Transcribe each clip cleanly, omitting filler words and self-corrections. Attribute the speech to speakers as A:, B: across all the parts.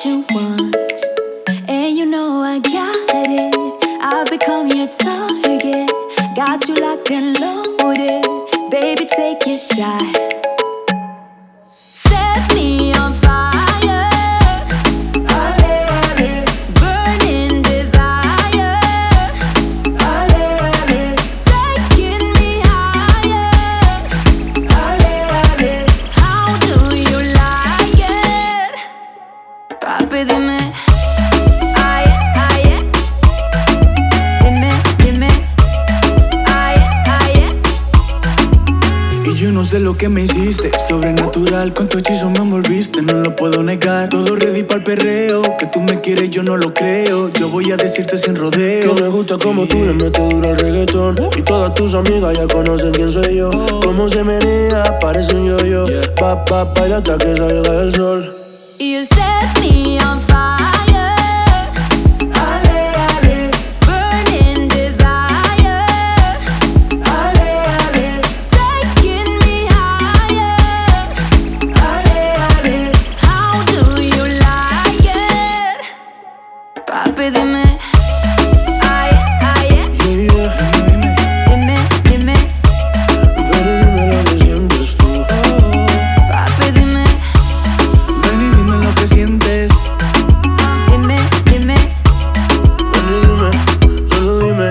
A: you want, and you know I got it. I've become your target, got you locked and loaded. Baby, take your shot. Set me on fire.
B: Ale, ale,
A: Burning desire.
B: ale, ale,
A: Taking me higher.
B: ale, ale.
A: How do you like it? Papi, dime. Ay, ay, dime, dime. Ay, ay.
B: Y yo no sé lo que me hiciste, sobrenatural, con tu hechizo me envolviste, no lo puedo negar. Todo ready para el perreo, que tú me quieres yo no lo creo. Yo voy a decirte sin rodeo
C: Que me gusta como tú le metes duro al reggaetón. Y todas tus amigas ya conocen quién soy yo. Cómo se menea, parece un yo-yo. Baila hasta que salga el sol.
A: You set me on fire.
B: Ale, ale,
A: Burning desire.
B: ale, ale,
A: Taking me higher.
B: ale, ale.
A: How do you like it? Papi, dime. Ay, ay,
C: Yeah, yeah.
A: dime, dime.
C: Ven y dime lo que sientes tú.
A: Papi, dime.
B: Ven y dime lo que sientes.
A: Dime, dime.
C: Ven y dime, solo dime.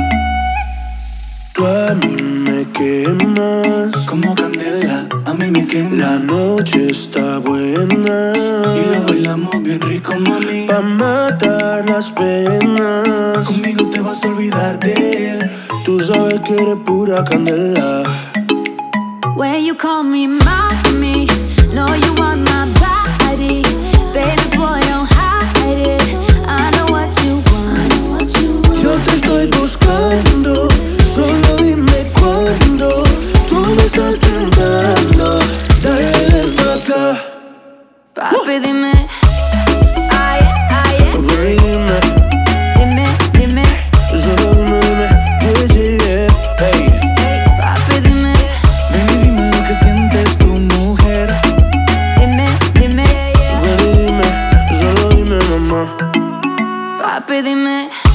C: Tú a mí me quemas.
B: Como candela, a mí me quema.
C: La noche está buena.
B: Y lo bailamos bien rico, mami.
C: Pa' matar las penas.
B: Conmigo te vas a olvidar de él.
C: Tú sabes que eres pura candela.
A: When you call me mommy, know you want my body. Baby boy, don't hide it. I know what you want.
C: Yo te estoy buscando, solo dime cuándo. Tú me estás tentando, dale ven acá.
A: Papi, dime. Ay, ay,
C: Ven y dime,
A: dime, dime.
C: solo dime, yeah, yeah, hey.
A: Hey, papi, dime.
B: Ven y dime lo que sientes tu mujer.
A: Dime, dime.
C: Ven y dime, solo dime mamá.
A: Papi, dime.